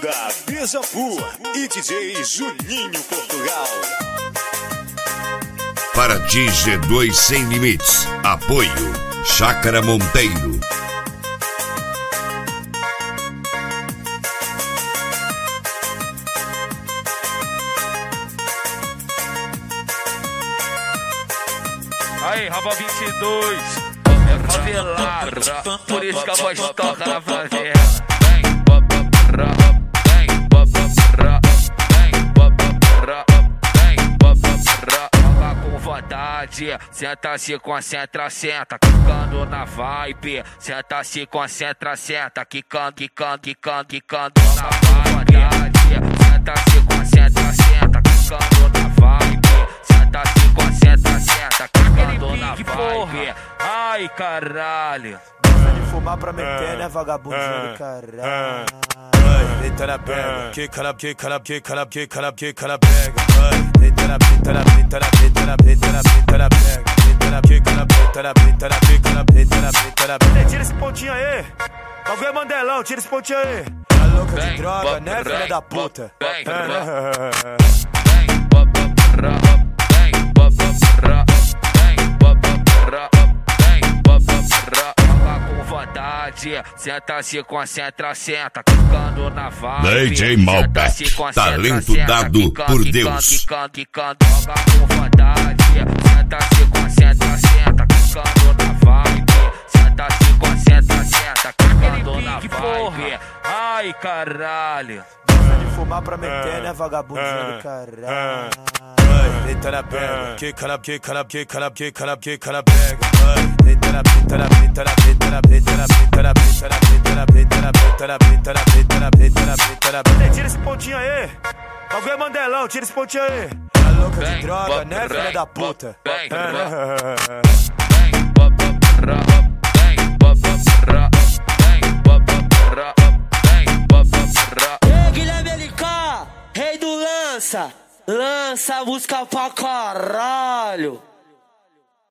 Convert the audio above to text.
Banda Beija-Flor e DJ Juninho Portugal. Para ti, G2 Sem Limites. Apoio Chácara Monteiro. Aí, Raba 22, é favelado, por isso que a voz toca na favela. Joga com vontade, senta-se, concentra, senta, quicando na vibe. Senta-se, concentra, senta, quicando na vibe. Senta-se, concentra, senta, quicando na vibe. Senta-se, concentra, senta, quicando na vibe. Ai, caralho. Gosta de fumar pra meter, né, vagabundinho do caralho. Deita na pega, quica na pega. Deita na pega, tira esse pontinho aí. Bagulho é Mandelão, tira esse pontinho aí. Tá louca de droga, né, filha da puta? Senta-se, concentra, senta, quicando na vibe. DJ Malbec, talento dado por Deus. Quicando, joga com vontade. Senta-se, concentra, senta, quicando na vibe. Senta-se, concentra, senta, quicando na vibe. Ai, caralho. Gosta de fumar pra meter, né, vagabundinho do caralho. Deita na pega, quica na pega. Deita na tira esse pontinho aí. Bagulho é Mandelão, tira esse pontinho aí. Tá louca de droga, né, filha da puta? Ei, Guilherme LK, rei do lança, lança música pra caralho.